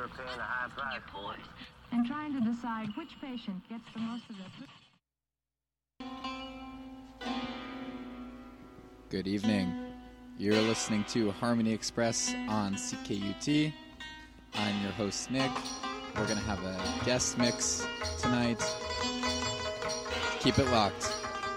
we're paying a high price for it. And trying to decide which patient gets the most of it. Good evening. You're listening to Harmony Express on CKUT. I'm your host, Nick. We're going to have a guest mix tonight. Keep it locked.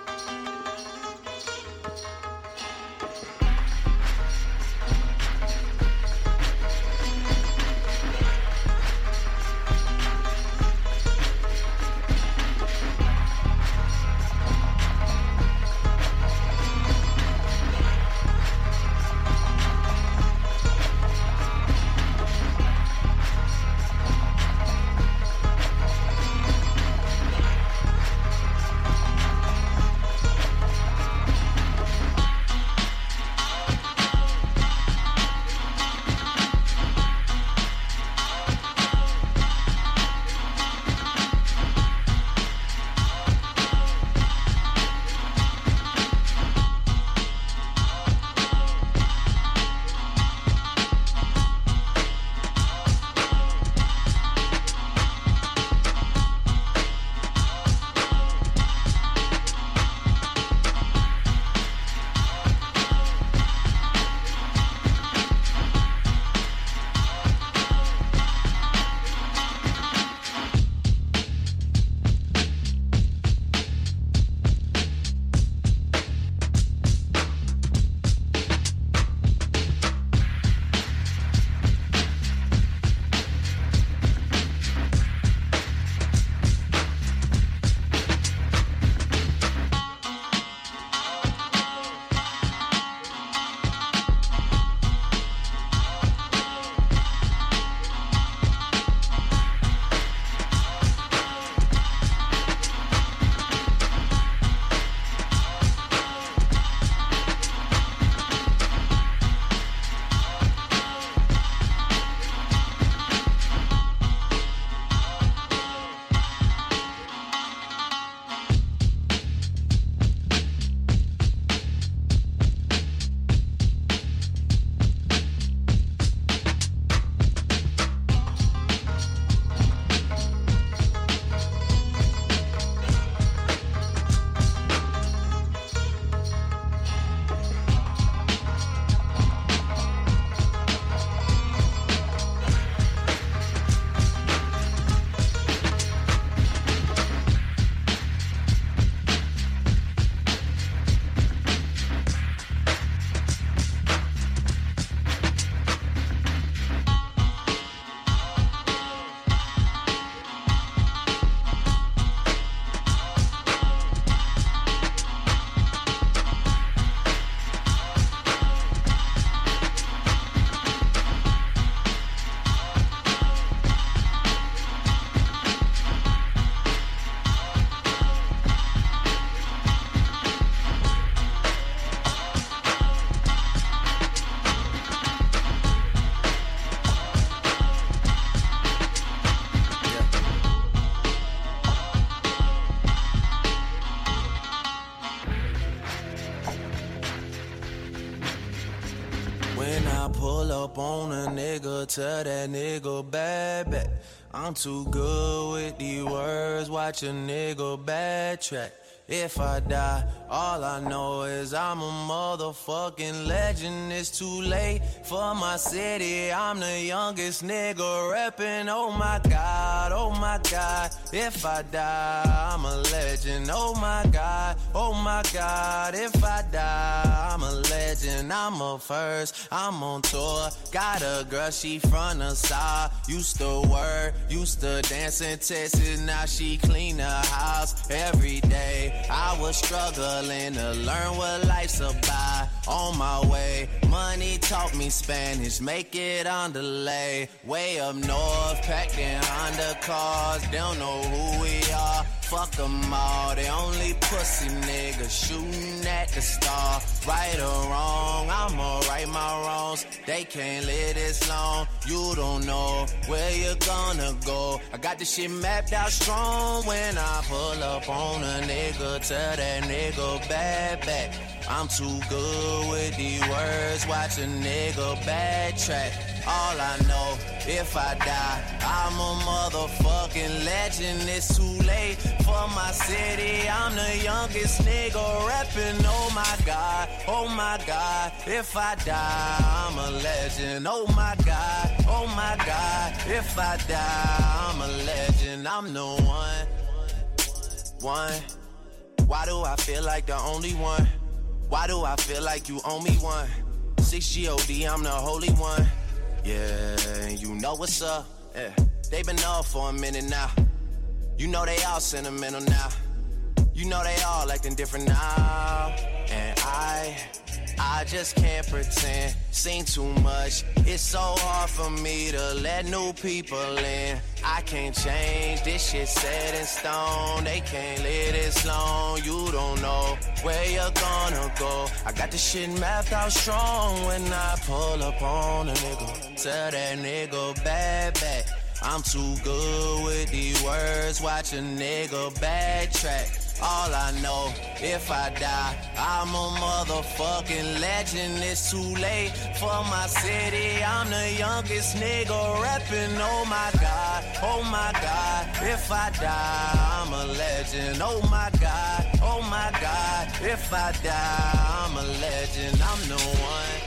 Tell that nigga bad. I'm too good with these words, watch a nigga backtrack. If I die, all I know is I'm a motherfucking legend. It's too late for my city. I'm the youngest nigga reppin'. Oh my God, oh my God. If I die, I'm a legend. Oh my God, oh my God. If I die, I'm a legend. I'm a first, I'm on tour. Got a girl, she from the side. Used to work, used to dance in Texas. Now she clean the house every day. I was struggling to learn what life's about. On my way, money taught me Spanish, make it on delay. Way up north, packed in Honda cars, they don't know who we are. Fuck them all, they only pussy niggas shooting at the star. right or wrong, I'ma right my wrongs. They can't live this long, you don't know where you're gonna go. I got this shit mapped out strong. When I pull up on a nigga, tell that nigga bad back. I'm too good with these words, watch a nigga backtrack. All I know, if I die, I'm a motherfucking legend. It's too late for my city, I'm the youngest nigga rapping. Oh my God, oh my God, if I die, I'm a legend. Oh my God, oh my God, if I die, I'm a legend. I'm the one. Why do I feel like the only one? Why do I feel like you owe me one? 6 G.O.D., I'm the holy one. Yeah, you know what's up. Yeah. They been up for a minute now. You know they all sentimental now. You know they all acting different now. And I just can't pretend. Seen too much. It's so hard for me to let new people in. I can't change, this shit set in stone. They can't live this long, you don't know where you're gonna go. I got this shit mapped out strong. When I pull up on a nigga, tell that nigga bad back. I'm too good with these words, watch a nigga backtrack. All I know, if I die, I'm a motherfucking legend. It's too late for my city, I'm the youngest nigga rapping. Oh my God, oh my God, if I die, I'm a legend. Oh my God, oh my God, if I die, I'm a legend. I'm the one.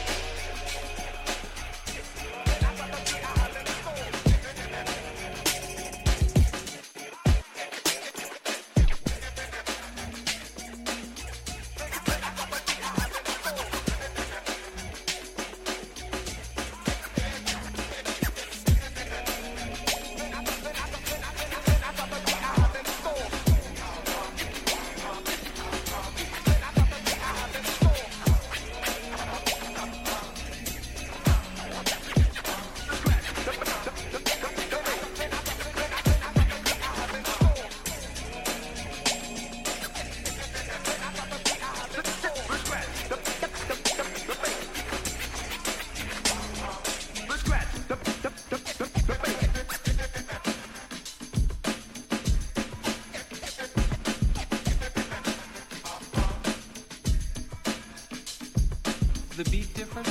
The beat different?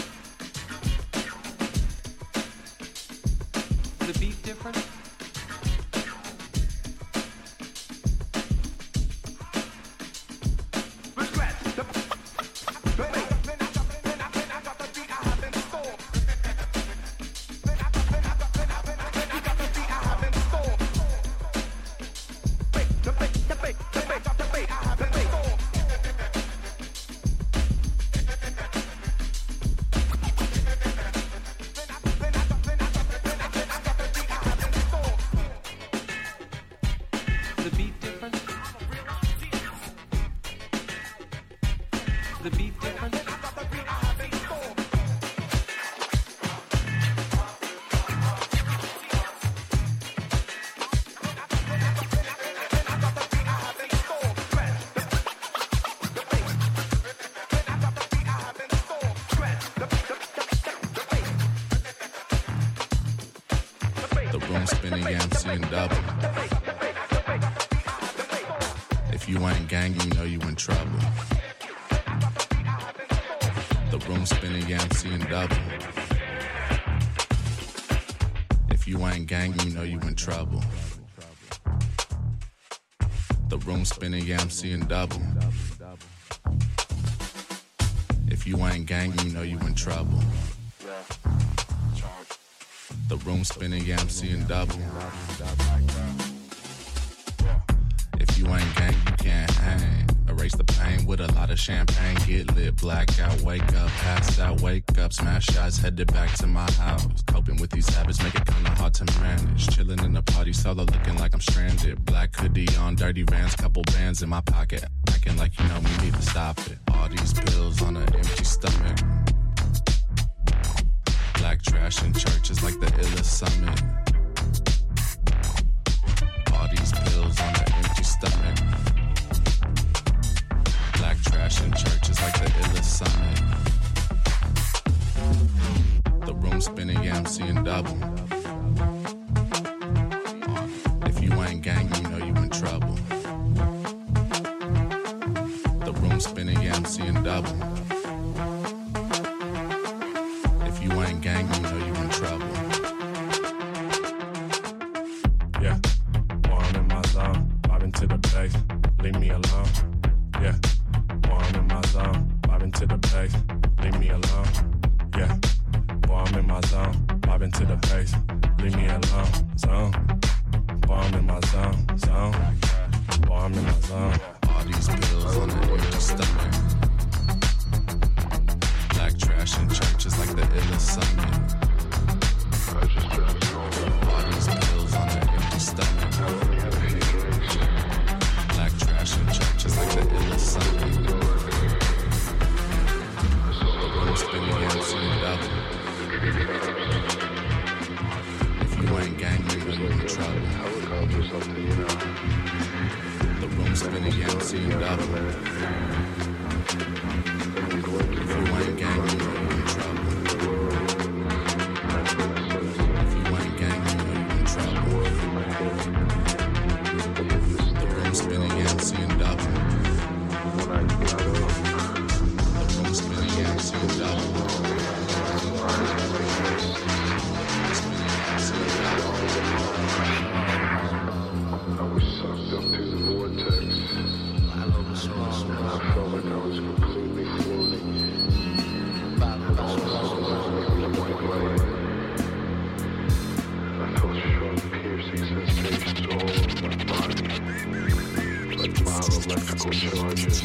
The beat different? The beat different? The room spinning, yeah, I'm seeing double. If you ain't gang, you know you in trouble. The room spinning, yeah, I'm seeing double. If you ain't gang, you know you in trouble. The room spinning, yeah, I'm seeing double. If you ain't gang, you know you in trouble. The room spinning, yeah, I'm seeing double. If you ain't gang, you can't hang. Erase the pain with a lot of champagne. Get lit, blackout, wake up, pass out, wake up, smash shots, headed back to my house. Coping with these habits, make it kinda hard to manage. Chilling in the party solo, looking like I'm stranded. Black hoodie on, dirty Vans, couple bands in my pocket. Acting like you know me, need to stop it. All these pills on an empty stomach. Black trash in churches like the illest summit. All these pills on an empty stomach. Black trash in churches like the illest summit. The room spinning, yeah, I'm seeing double. If you ain't gang, you know you in trouble. The room spinning, yeah, I'm seeing double. If you ain't gang, you know you in trouble. Yeah, boy, I'm in my zone, vibing to the bass, leave me alone. Yeah, boy, I'm in my zone, vibing to the bass, leave me alone. Yeah, boy, I'm in my zone, vibing to the bass, leave me alone. Zone, boy, I'm in my zone, boy, I'm in my zone. All these pills on the empty stomach. Black trash in churches like the illest summit. All these pills on the empty stomach. Black trash in churches like the illest summit. I'm spinning, yeah, I'm seeing double. If you ain't gang, you know you in trouble. The room spinning, yeah, I'm seeing double. If you ain't gang, you know you in trouble. If you ain't gang, you know you in trouble. The room spinning, yeah, I'm seeing double. The room spinning, yeah, I'm seeing double. I was sucked up to the vortex. I felt like I was completely floating. I felt sharp, piercing sensations all over my body, like mild electrical charges.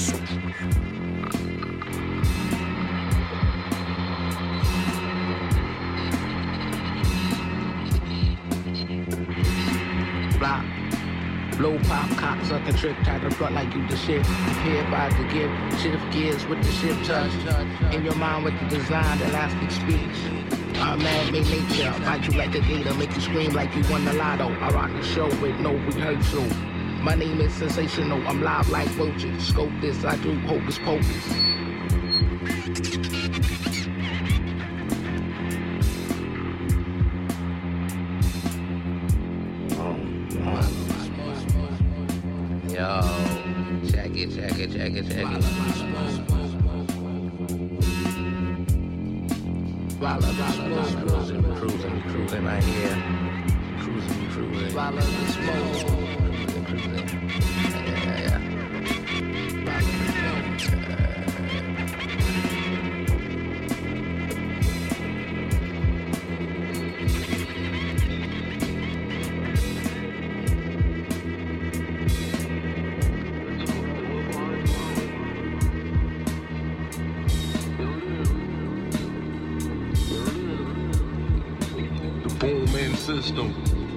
Block. Low pop, cock sucking trick, try to front like you the shit. Prepared by the gift, shift gears with the ship touch. In your mind with the design, elastic speech. I'm man-made nature, bite you like a gator, make you scream like you won the lotto. I rock the show with no rehearsal. My name is sensational, I'm live like roaches. Scope this, I do hocus pocus. Yo, check it. Cruising right here. Cruising. Follow the smoke. Cruising. Yeah. System.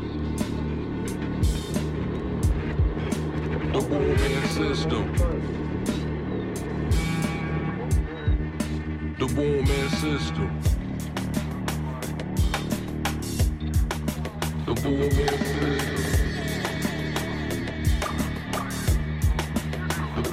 The booming system. The booming system. The booming system. The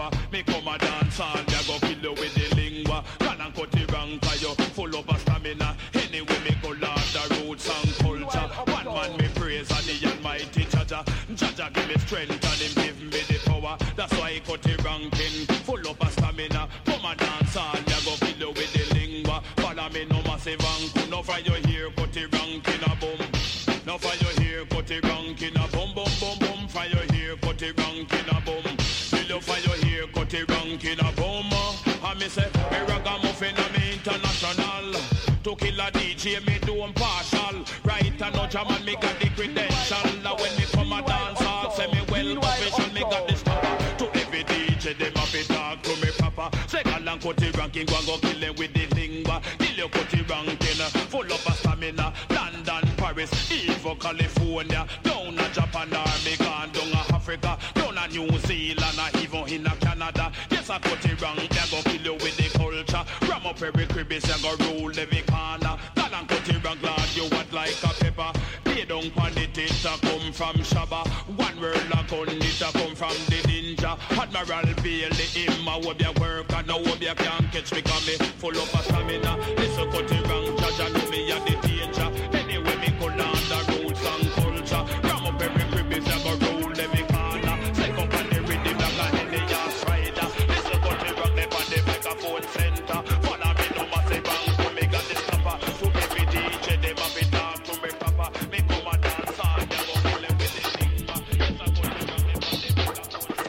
proper. Me come a dance and ya go kill you with the lingua. Can and cut it wrong for you, full of a stamina. Anyway me go love the roots and culture. One man me praise and the almighty Jaja. Jaja give me strength and him give me the power. That's why he cut it ranking, full of a stamina. Come a dance and ya go kill you with the lingua. Follow me no massive angle. No for your hair cut it ranking a boom. No for your hair cut it ranking a boom boom boom boom. For your hair cut it ranking a boom. Kill you for your hair cut it ranking a boom. And me say me ragamuffin and me international. To kill a DJ me do impartial. Right and no jam and me got the credential. When me come a dance hall say me well official. Me got the stopper. To every DJ them a be talk to me proper. Say galang cut it ranking go and go kill them with the lingua. Kill you cut it ranking full of a stamina. London, Paris, even California. Down a Japan or me gone down a Africa. Down a New Zealand or even in a Canada. Yes I cut it wrong. They go kill you with the culture. Ram up every crevice and go rule every corner. Galang cut it wrong glad you what like a pepper. They don't pan it come from Shabba. One word a gun it come from the ninja. Admiral Bailey him a hope you work and now hope you can't catch me cause me full of a stamina. Listen cut it wrong Jaja know me a the danger. Anyway me go down the roots and culture. Ram up every crevice and go rule every corner. Take up on the rhythm like a Henny ass rider. Listen cut it wrong them on the microphone center. Follow me no massive bang me got the stopper. To every DJ them a be talk to me proper. Me come a dance and they go kill them with the lingua. Yes I cut it wrong them on the microphone center.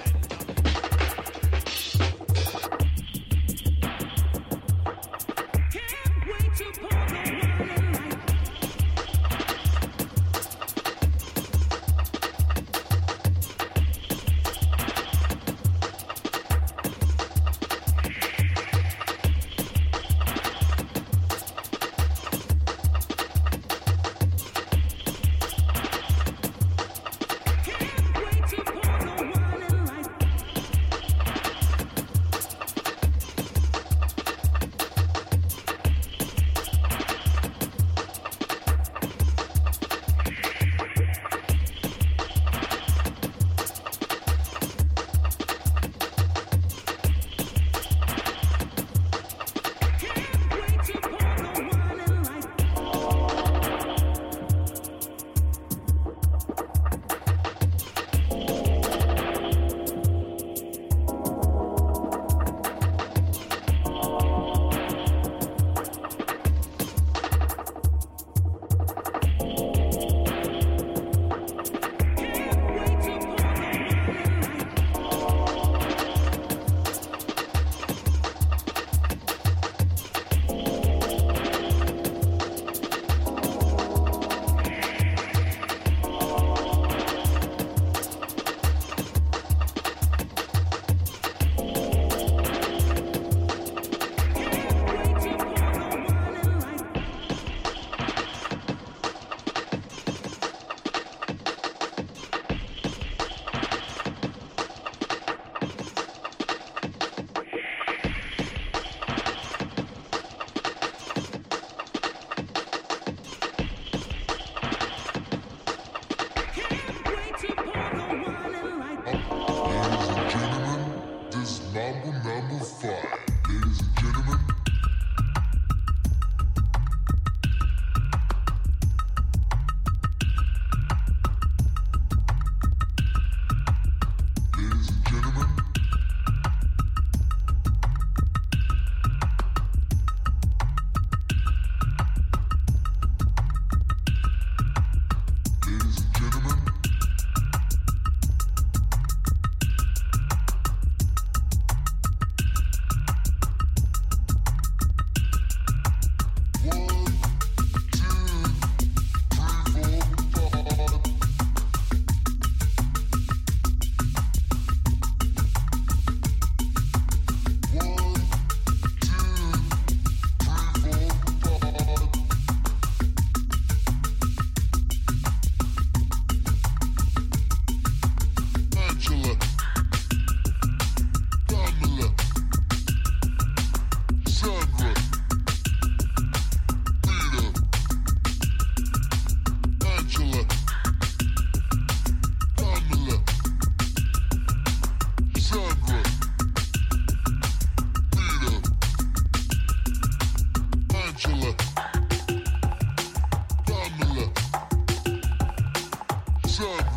Can't wait to pour the wine.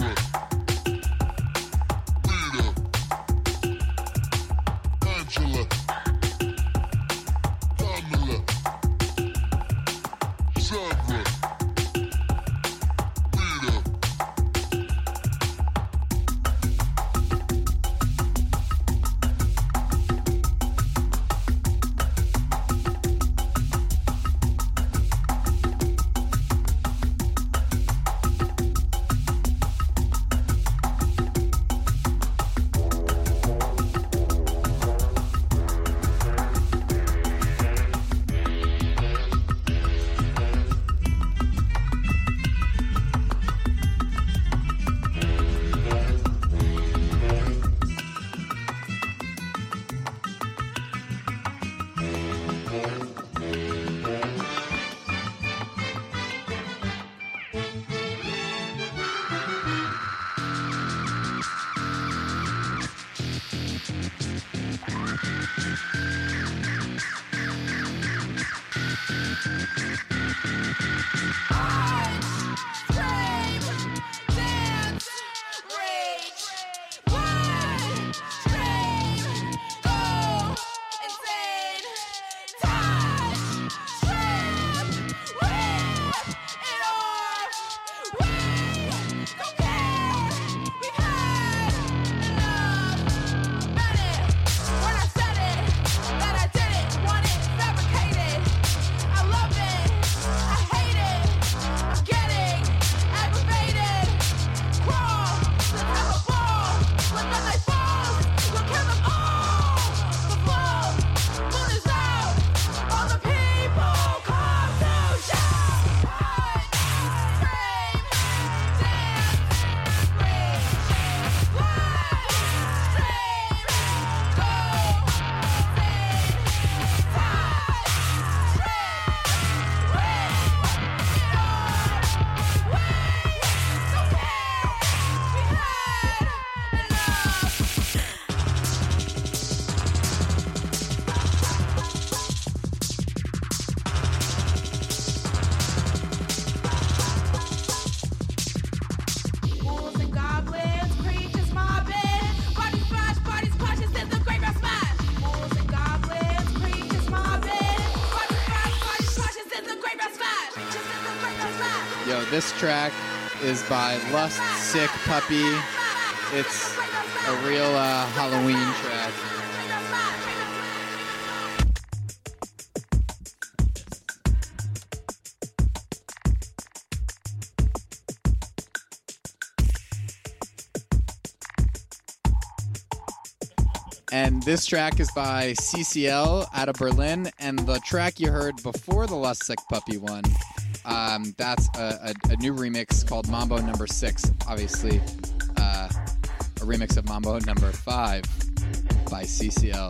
This track is by Lust Sick Puppy. It's a real Halloween track. And this track is by CCL out of Berlin. And the track you heard before the Lust Sick Puppy one, that's a new remix called Mambo Number 6. Obviously, a remix of Mambo Number 5 by CCL.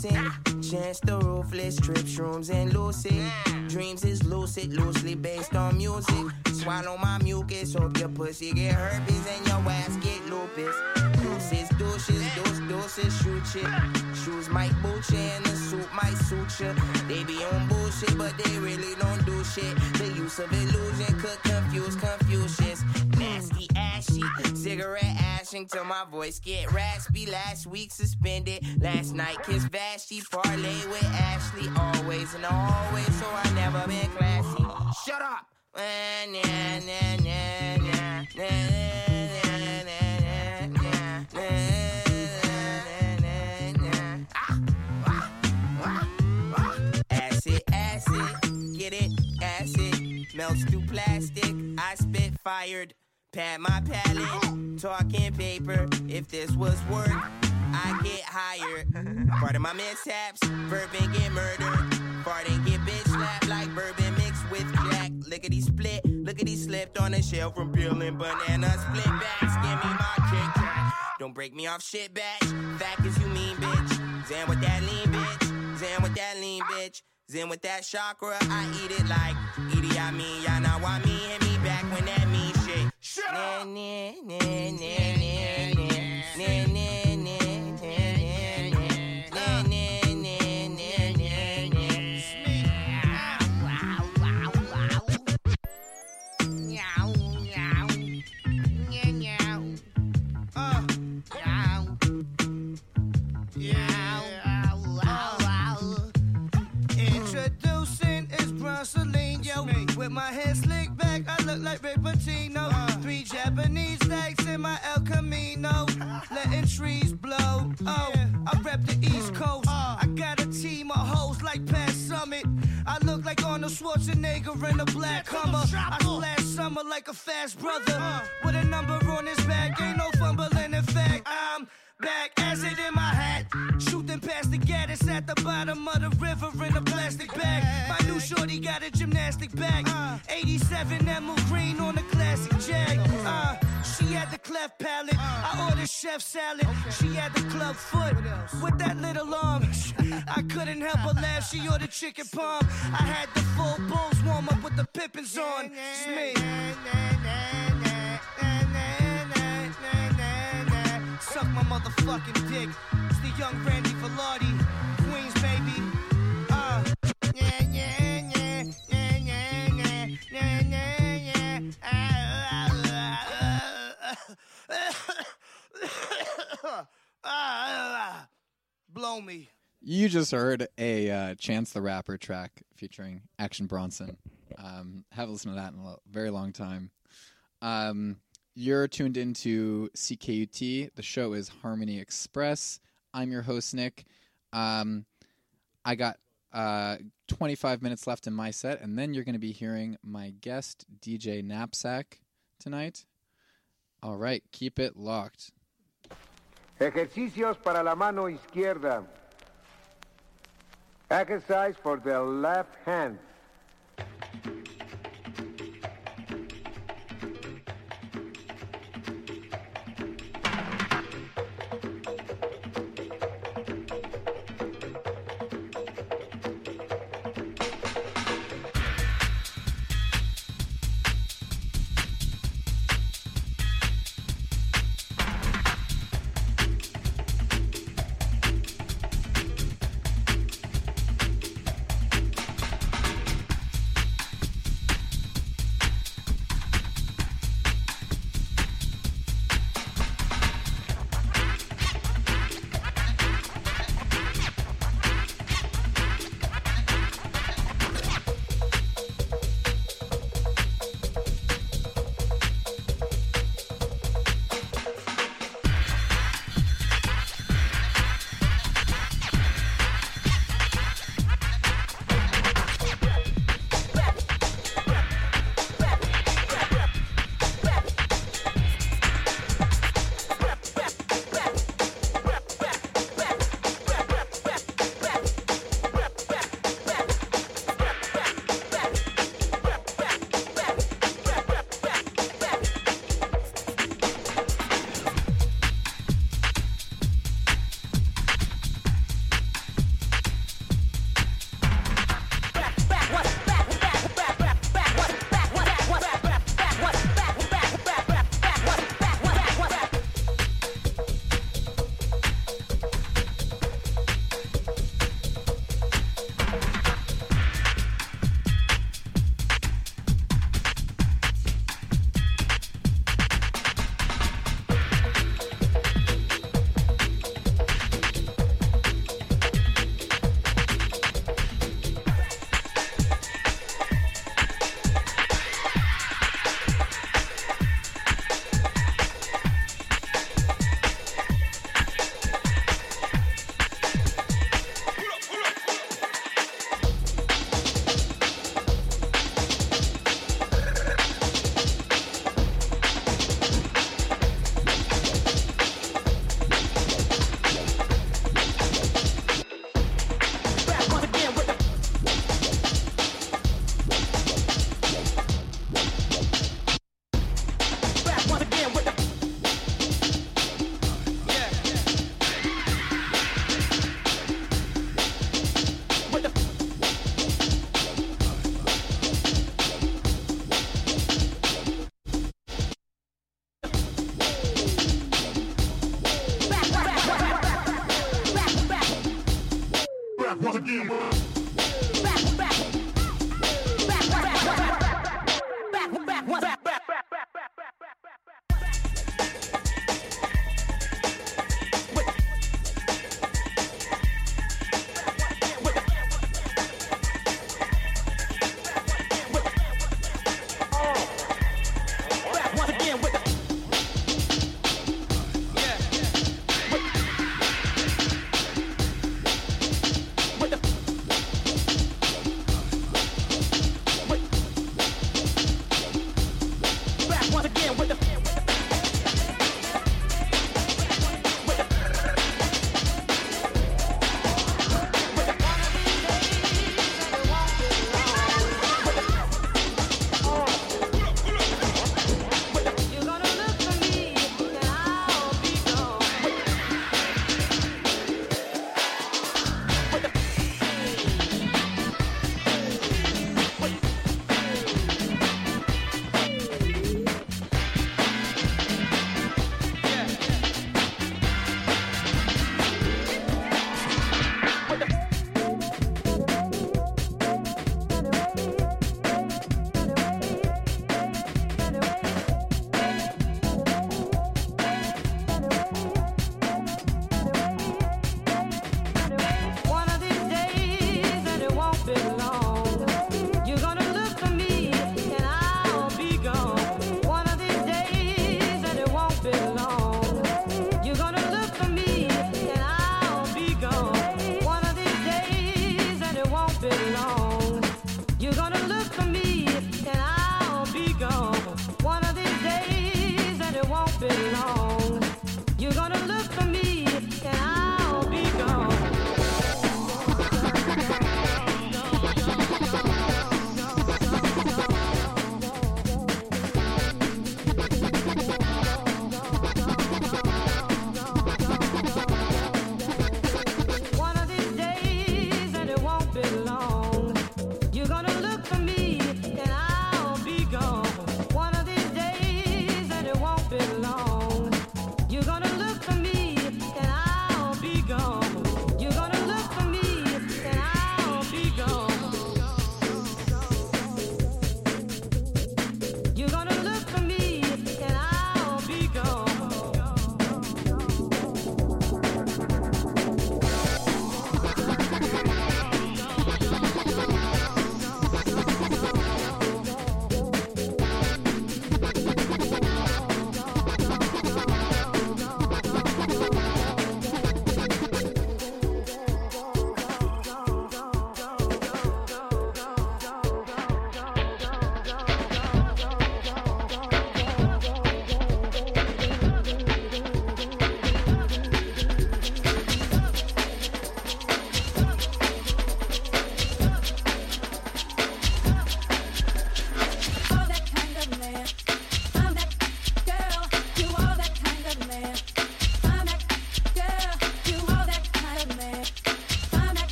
loosen. Chance the ruthless, trip shrooms and lucid. Dreams is lucid, loosely based on music. Swallow my mucus, hope your pussy get herpes and your ass get lupus. Deuces, deuces, shoot shit. Shoes might boot you and the suit might suit you. They be on bullshit, but they really don't do shit. The use of illusion could confuse Confucius. Nasty, ashy, cigarette ashing till my voice get raspy. Last week suspended, last night kissed Vashti. Parlay with Ashley, always in the hallway, so I never been classy. Shut up! Acid, get it? Acid melts through plastic. I spit fired, pat my palate, talking paper. If this was work, I get hired. Part of my mishaps, bourbon get murdered. Farting get bitch slapped like bourbon mixed with Jack. Lickety split, lickety slipped on a shelf from peeling banana split backs. Give me my Kit Kat. Don't break me off shit batch. Fact is you mean bitch. Zan with that lean bitch. Zan with that lean bitch. Zen with that chakra, I eat it like Edie, I mean, y'all know I mean, hit me back when that mean shit. Shut up! With my hair slicked back, I look like Rick Pitino. 3 Japanese stacks in my El Camino. Letting trees blow. Oh, I rep the East Coast. I got a team of hoes like Pat Summit. I look like Arnold Schwarzenegger in a black Hummer. I slash summer like a fast brother. With a number on his back, ain't no fumbling. In fact, I'm back, acid in my hat. Shooting past the Gaddis at the bottom of the river in a plastic bag. My new shorty got a gymnastic bag. 87 Emerald Green on a classic Jag. She had the cleft palate. I ordered chef salad. She had the club foot with that little arm. I couldn't help but laugh. She ordered chicken palm. I had the full bulls warm up with the Pippins on. It's me. Suck my motherfucking dick. It's the young Randy Velarde, Queens baby. Blow me. You just heard a Chance the Rapper track featuring Action Bronson. Haven't listened to that in a very long time. You're tuned into CKUT. The show is Harmony Express. I'm your host, Nick. I got 25 minutes left in my set, and then you're going to be hearing my guest, DJ Knapsack, tonight. All right, keep it locked. Ejercicios para la mano izquierda. Exercise for the left hand.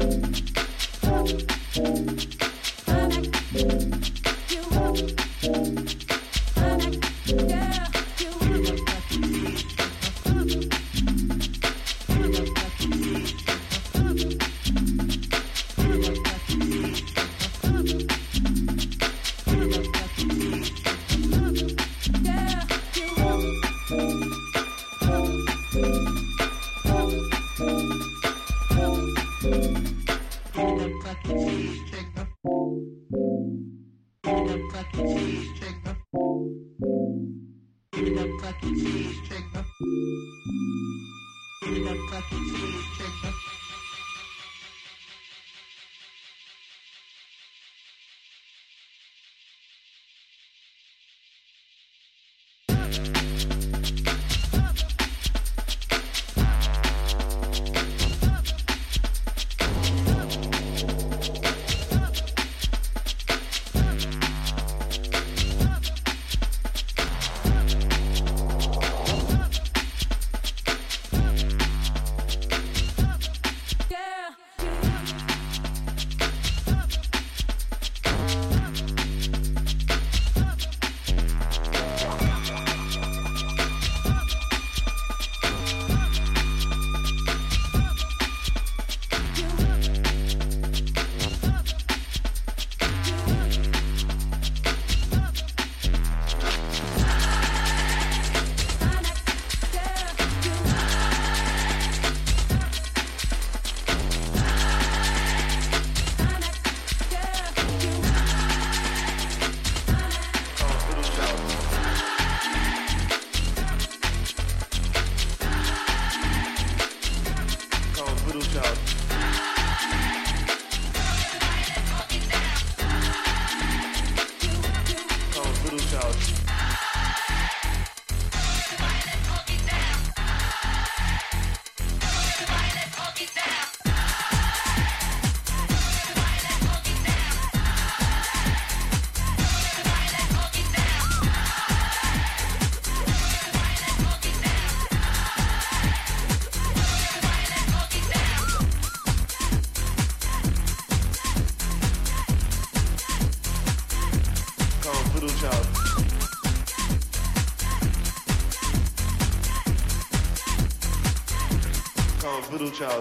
Voodoo Child.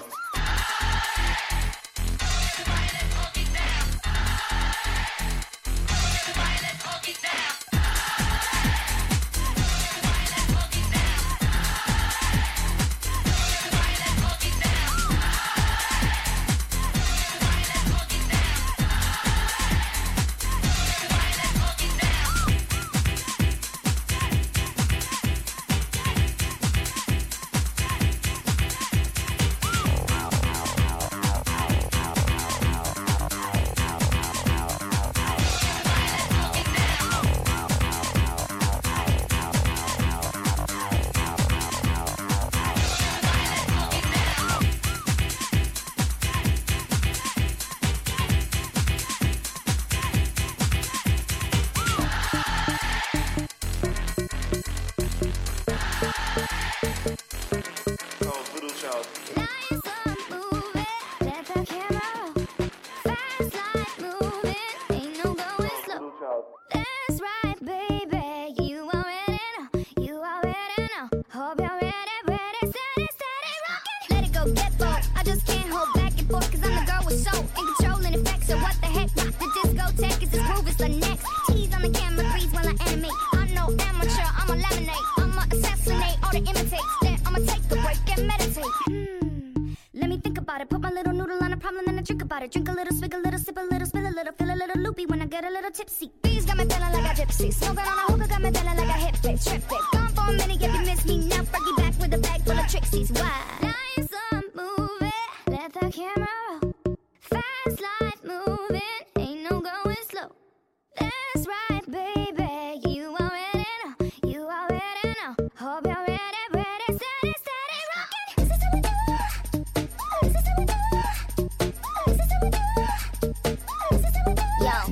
Drink a little, swig a little, sip a little, spill a little, feel a little loopy when I get a little tipsy. Bees got me feeling like a gypsy. Smoking on a hookah got me feeling like a hip hip, trip it. Gone for a minute if you miss me now. Fergie back with a bag full of Trixies. Why? Nice movie, let the camera roll. Fast life moving, ain't no going slow. That's right, baby, you already know. You already know. Hope you're ready, ready, steady, steady, rockin'. This is how we do. This is how we do.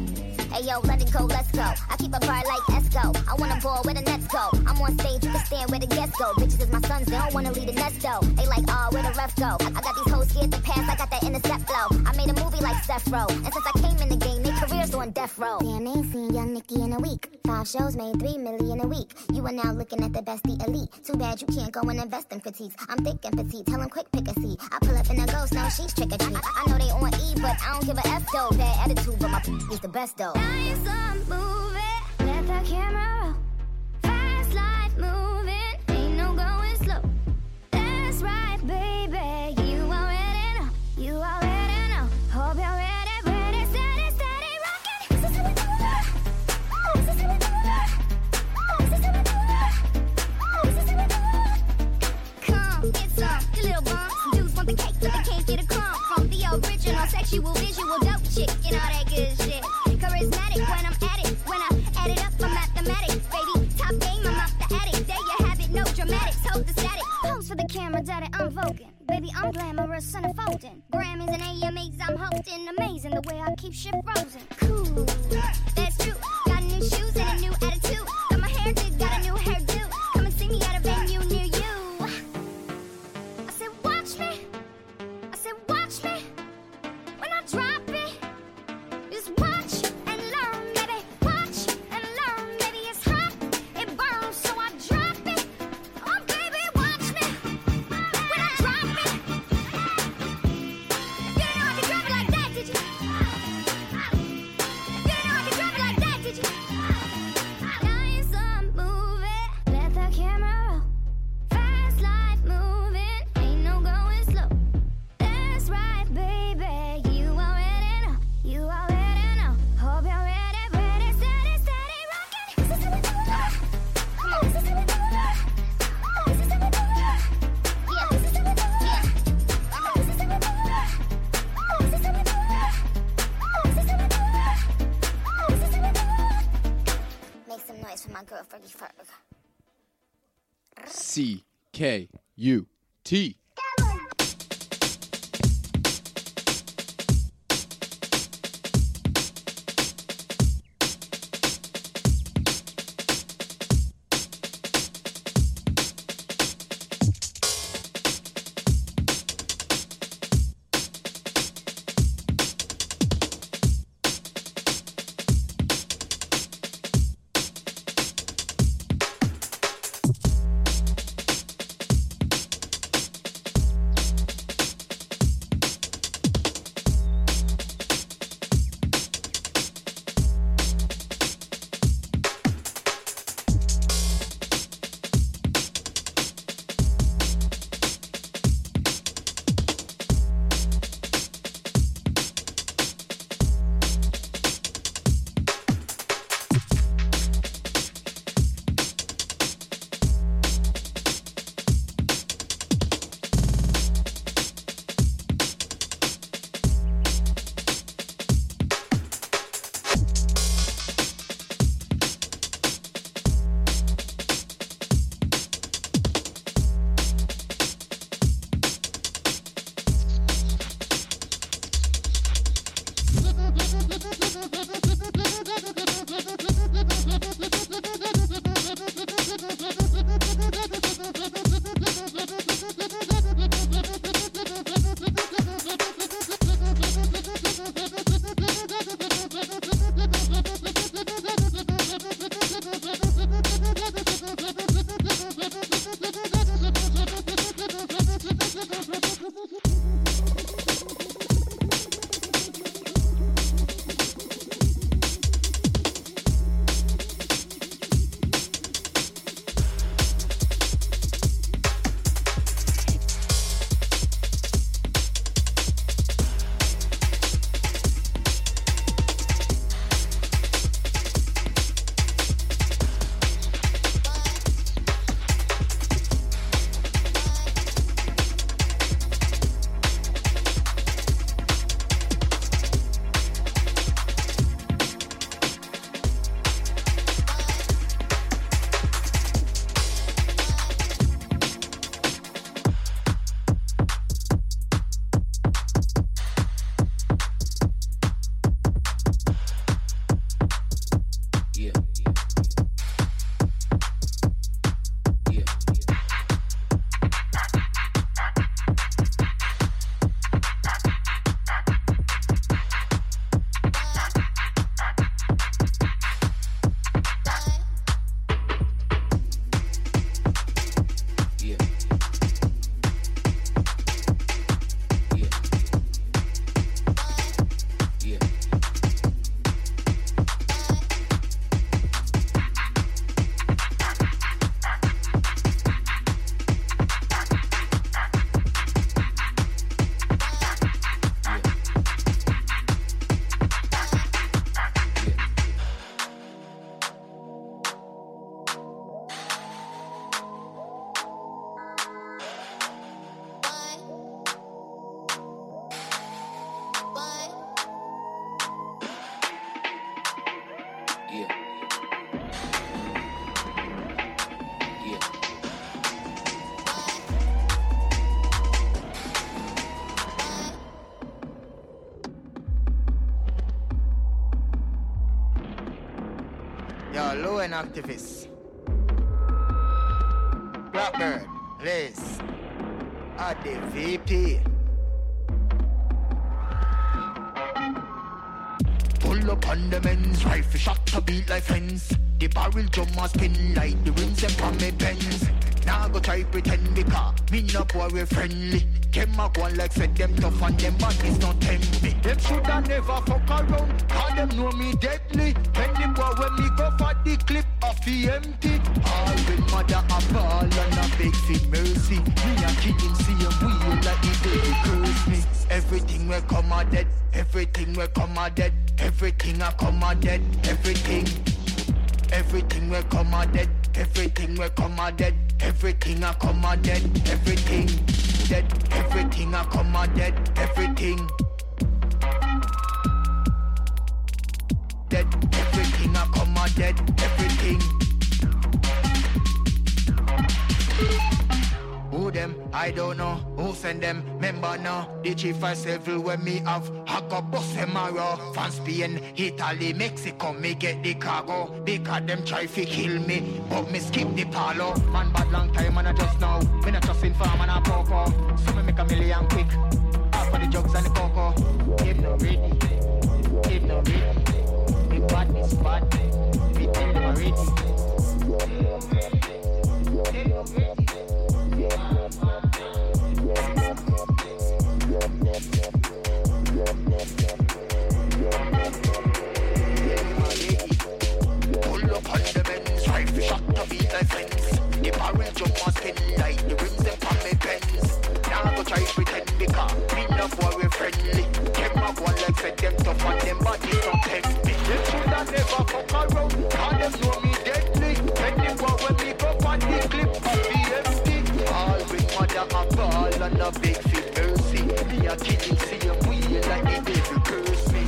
Yo, let it go, let's go. I keep a bar like Esco. I wanna ball where the nets go. I'm on stage, you can stand where the guests go. Bitches is my sons, they don't wanna leave the nest though. They like, oh, where the ref go? I got these hoes scared to pass, I got that intercept flow. I made a movie like Seth Row, and since I came in the game, their careers on death row. Damn, they ain't seen Young Nicki in a week. 5 shows made 3 million a week. You are now looking at the best, the elite. Too bad you can't go and invest in critiques. I'm thick and petite, tell them quick pick a seat. I pull up in a ghost, no she's trick or treat. I know they on E, but I don't give a F though. Bad attitude, but my is the best though. Nice movie, let the camera roll. Fast life moving, ain't no going slow. That's right, baby, you already know. You already know. Hope you're ready, ready, steady, steady, rockin'. This is how we do it. This is how we do it. This is how we do it. This is how we do it. Come, get some, you little bum. Some dudes want the cake, but they can't get a crumb. From the original, sexual, visual, dope chick, and all that good shit. Charismatic when I'm at it. When I add it up, I'm mathematics, baby. Top game, I'm off the attic. There you have it, no dramatics, hold the static. Pose for the camera, daddy, I'm voguing. Baby, I'm glamorous and unfolding. Grammys and AMAs, I'm hosting. Amazing the way I keep shit frozen. Cool, that's true. Got new shoes and a new attitude. Got my hair did, got a new hairdo. Come and see me at a venue near you. I said, watch me. I said, watch me. When I drop it, just watch and learn, baby. Watch and learn, baby. It's hot, it burns, so I drop it. Oh, baby, watch me. When I drop it, you didn't know I could drop it like that, did you? You didn't know I could drop it like that, did you? Nice movie, let the camera roll. Fast life moving, ain't no going slow. That's right, baby, you already know. You already know. Hope you're ready, ready, steady, steady, rockin'. This is how we do it. Come on, this is how we do it. This is how we do it. Yeah, this is how we do it. Yeah. This is how we do it. This is how we do it. This is how we do it. This is how we do it. Make some noise for my girl, Freddie Ferg. CKUT. Yo, low end activists. Blackbird, Liz, at the VP. Pull up on the men's rifle shot to beat like fence. The barrel drum a spin like the rims them from me Benz. Now go try pretend because me no boy we friendly. Them a go like said them tough and them bodies not tempt me. Them shoulda never fuck around, cause them know me deadly. When the boy when me go for the clip off the empty. All with mother a ball and a big fit mercy. Me a kid him see him wheel like the devil curse me. Everything will come a dead, everything will come a dead. Everything a come a dead, everything. Everything will come a dead, everything will come a dead. Everything a come a dead, everything dead. Everything a come a dead, everything dead. Everything a come a dead, everything. Who them? I don't know. Who send them? Member now. The chief I several when me have. I go bust them around. France, Spain, Italy, Mexico. Me get the cargo. Because them try to kill me. But me skip the palo. Man bad long time and I just know. Me not just inform and I poco. So me make a million quick. Half for the drugs and the cocoa. Give no ready. Give no ready. Me badness bad. Me tell them already. Pull up on the men's rifle shot to beat like fence. The barrel jump and spin like the rims them from me Benz. Now go try pretend because me no boy we friendly. Them a go like said them tough and them bodies don't tempt me. Them shoulda never fuck around, cause them know me deadly. When the boy when me go for the clip of the empty. All with mother a ball and a big fit mercy. Me a kid him see him wheel like the devil curse me.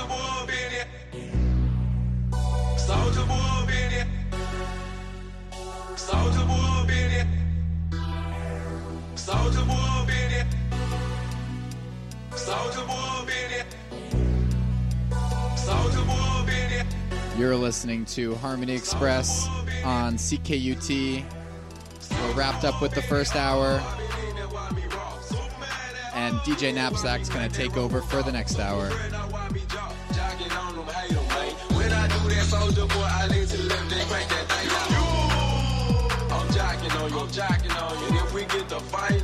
Soldier boy been it. Soldier boy been it. Soldier boy been it. Soldier boy been it. Soldier boy been it. Soldier boy been it. You're listening to Harmony Express on CKUT. We're wrapped up with the first hour, and DJ Knapsack's going to take over for the next hour. When I do that, soldier boy, I lean to the left and crank that thing out. I'm jacking on you, I'm jacking on you. If we get to fight,